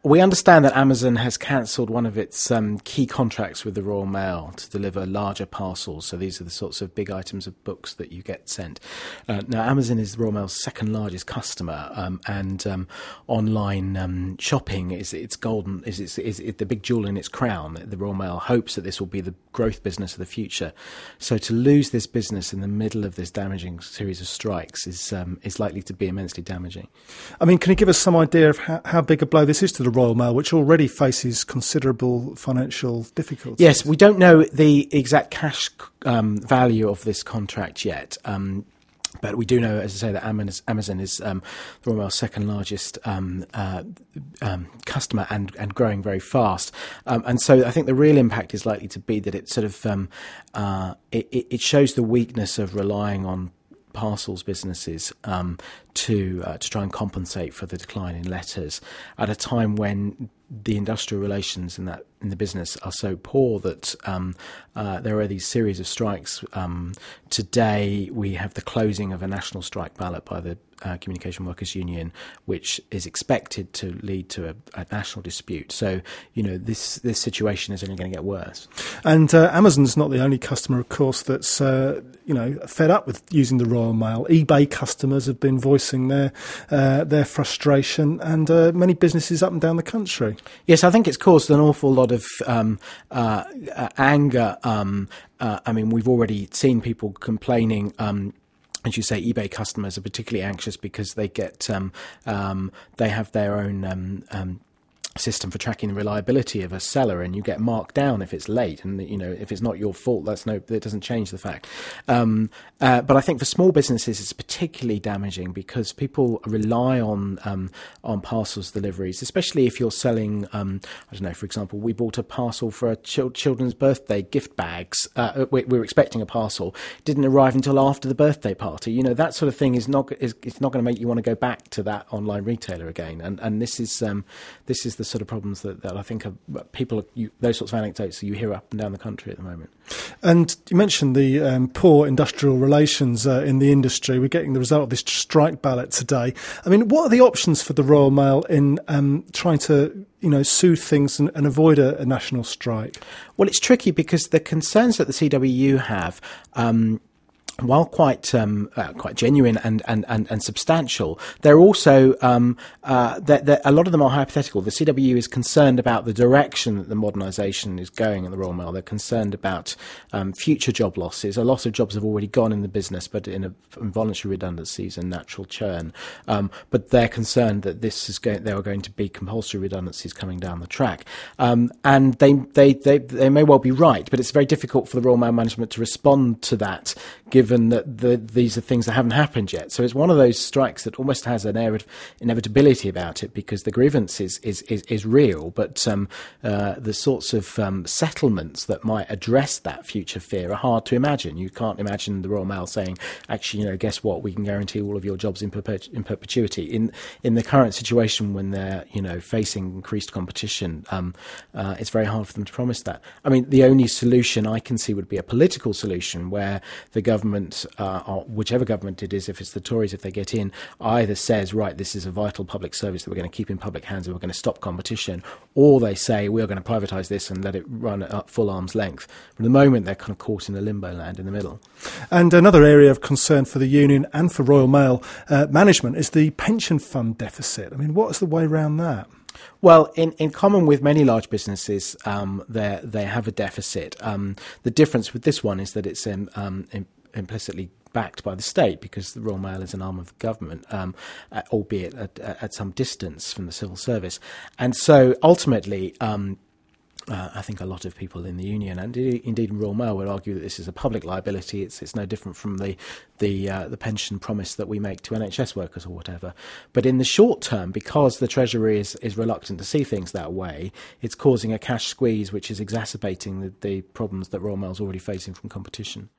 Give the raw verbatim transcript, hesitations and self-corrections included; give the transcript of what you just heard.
we understand that Amazon has cancelled one of its um, key contracts with the Royal Mail to deliver larger parcels. So these are the sorts of big items of books that you get sent. Uh, now, Amazon is the Royal Mail's second largest customer, um, and um, online um, shopping is its golden is its is it the big jewel in its crown. The Royal Mail hopes that this will be the growth business of the future. So to lose this business in the middle of this damaging series of strikes is um, is likely to be immensely damaging. I mean, can you give us some idea of how, how big a blow this is to the Royal Mail, which already faces considerable financial difficulties? Yes, we don't know the exact cash um, value of this contract yet. Um, But we do know, as I say, that Amazon is um, the Royal Mail's second largest um, uh, um, customer and, and growing very fast. Um, and so I think the real impact is likely to be that it sort of um, uh, it, it shows the weakness of relying on parcels businesses um, to uh, to try and compensate for the decline in letters at a time when the industrial relations in that in the business are so poor that um, uh, there are these series of strikes. Um, today we have the closing of a national strike ballot by the uh, Communication Workers Union, which is expected to lead to a, a national dispute. So, you know, this this situation is only going to get worse. And uh, Amazon's not the only customer, of course, that's uh, you know fed up with using the Royal Mail. eBay customers have been voicing their uh, their frustration, and uh, many businesses up and down the country. Yes, I think it's caused an awful lot of um, uh, uh, anger. Um, uh, I mean, we've already seen people complaining. Um, As you say, eBay customers are particularly anxious because they get um, um, they have their own um, um, system for tracking the reliability of a seller, and you get marked down if it's late, and you know if it's not your fault, that's no, it doesn't change the fact. Um, uh, but I think for small businesses, it's particularly damaging because people rely on um, on parcels deliveries, especially if you're selling. Um, I don't know, for example, we bought a parcel for a ch- children's birthday gift bags. Uh, we, we were expecting a parcel, didn't arrive until after the birthday party. You know, that sort of thing is not is it's not going to make you want to go back to that online retailer again. And and this is um, this is the sort of problems that, that I think are, people, are, you, those sorts of anecdotes that you hear up and down the country at the moment. And you mentioned the um, poor industrial relations uh, in the industry. We're getting the result of this strike ballot today. I mean, what are the options for the Royal Mail in um, trying to, you know, soothe things and, and avoid a, a national strike? Well, it's tricky because the concerns that the C W U have, um, while quite um, uh, quite genuine and, and, and, and substantial, they're also um, uh, they're, they're, a lot of them are hypothetical. The C W U is concerned about the direction that the modernisation is going in the Royal Mail. They're concerned about um, future job losses. A lot of jobs have already gone in the business, but in a, involuntary redundancies and natural churn. Um, but they're concerned that this is going. There are going to be compulsory redundancies coming down the track, um, and they, they they they may well be right. But it's very difficult for the Royal Mail management to respond to that, given given that the, these are things that haven't happened yet. So it's one of those strikes that almost has an air of inevitability about it because the grievance is is, is, is real, but um, uh, the sorts of um, settlements that might address that future fear are hard to imagine. You can't imagine the Royal Mail saying, actually, you know, guess what, we can guarantee all of your jobs in, perpet- in perpetuity. In in the current situation when they're, you know, facing increased competition, um, uh, it's very hard for them to promise that. I mean, the only solution I can see would be a political solution where the government, uh, or whichever government it is, if it's the Tories, if they get in, either says, right, this is a vital public service that we're going to keep in public hands and we're going to stop competition, or they say we're going to privatise this and let it run at full arm's length. But at the moment, they're kind of caught in a limbo land in the middle. And another area of concern for the union and for Royal Mail uh, management is the pension fund deficit. I mean, what's the way around that? Well, in, in common with many large businesses, um, they they have a deficit. Um, the difference with this one is that it's um, um, im- implicitly backed by the state because the Royal Mail is an arm of the government, um, uh, albeit at, at some distance from the civil service. And so ultimately, um, Uh, I think a lot of people in the union and indeed in Royal Mail would argue that this is a public liability. It's it's no different from the the uh, the pension promise that we make to N H S workers or whatever. But in the short term, because the Treasury is, is reluctant to see things that way, it's causing a cash squeeze which is exacerbating the, the problems that Royal Mail is already facing from competition.